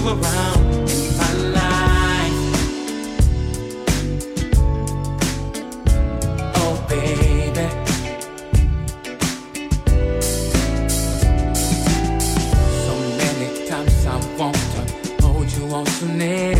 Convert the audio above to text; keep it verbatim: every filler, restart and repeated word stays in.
around in my life. Oh, baby. So many times I want to hold you on so near.